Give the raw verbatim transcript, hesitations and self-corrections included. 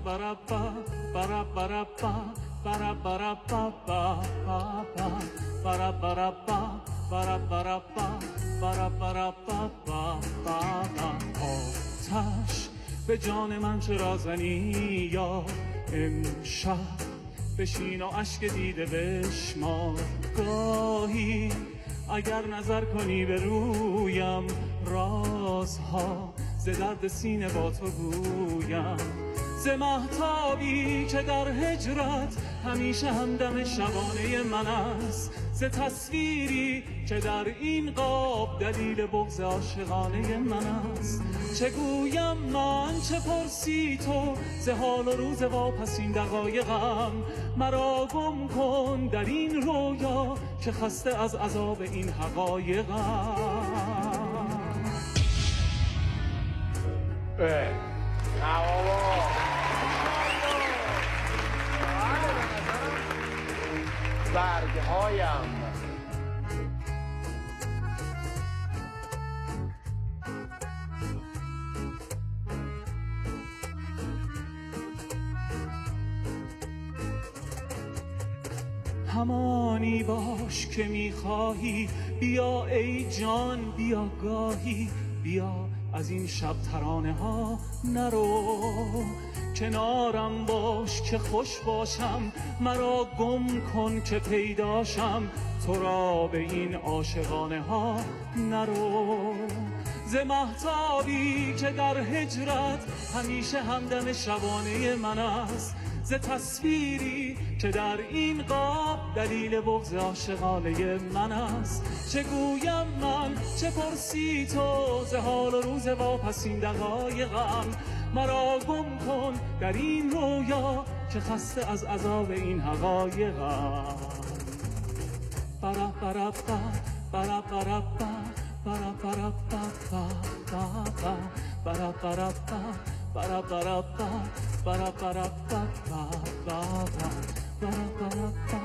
bara ba bara bara ba bara bara ba ba ba ba bara bara ba bara bara ba bara bara ba ba ba آتش به جان من چرا زنی یا امشب بشین و اشک دیده بشمار گاهی اگر نظر کنی به رویم رازها ز درد سینه با تو گویم ز مهتابی که در هجرت همیشه همدم شبانه من است ز تصویری که در این قاب دلیل بغض عاشقانه من است چه گویم من چه پرسی تو ز حال و روز واپسین دقایقم مرا گم کن در این رویا که خسته از عذاب این حقایقم. نه بابا برگهایم همانی باش که میخواهی بیا ای جان بیا گاهی بیا از این شب ترانه ها نرو کنارم باش که خوش باشم مرا گم کن که پیداشم تو را به این عاشقانه ها نرو ز مهتابی که در هجرت همیشه همدم شبانه من است ز تصویری که در این قاب دلیل بغض عاشقانه من است چه گویم من چه پرسی تو ز حال و روز واپسین دقایقم مرا گم کن در این رویا که خسته از عذاب این حقایقم. برا برا با برا برا با برا برا با با با برا برا با برا برا با برا برا با با با برا برا با